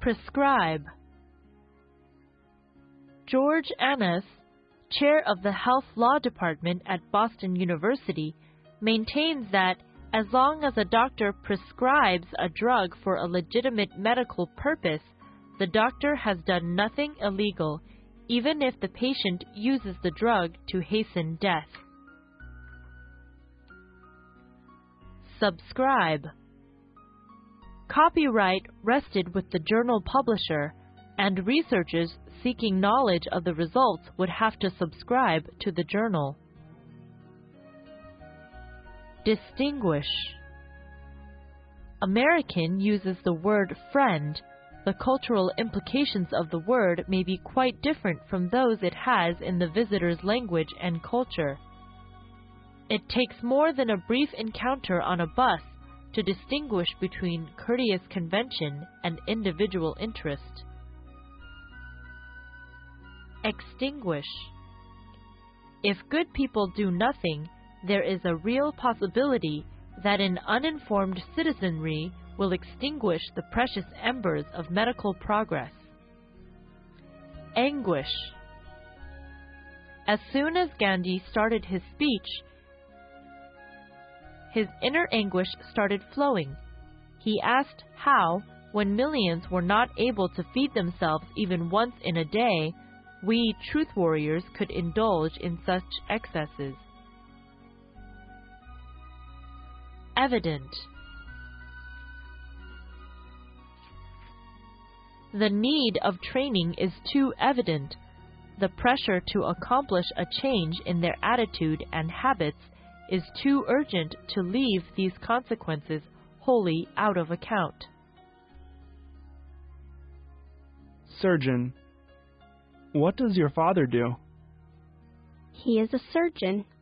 Prescribe. George Annas, chair of the Health Law Department at Boston University, maintains that as long as a doctor prescribes a drug for a legitimate medical purpose, the doctor has done nothing illegal, even if the patient uses the drug to hasten death. Subscribe. Copyright rested with the journal publisher, and researchers seeking knowledge of the results would have to subscribe to the journal. Distinguish. American uses the word friend. The cultural implications of the word may be quite different from those it has in the visitor's language and culture. It takes more than a brief encounter on a bus to distinguish between courteous convention and individual interest. Extinguish. If good people do nothing, there is a real possibility that an uninformed citizenry will extinguish the precious embers of medical progress. Anguish. As soon as Gandhi started his speech, his inner anguish started flowing. He asked how, when millions were not able to feed themselves even once in a day, we truth warriors could indulge in such excesses. Evident. The need of training is too evident. The pressure to accomplish a change in their attitude and habits is too urgent to leave these consequences wholly out of account. Surgeon. What does your father do? He is a surgeon.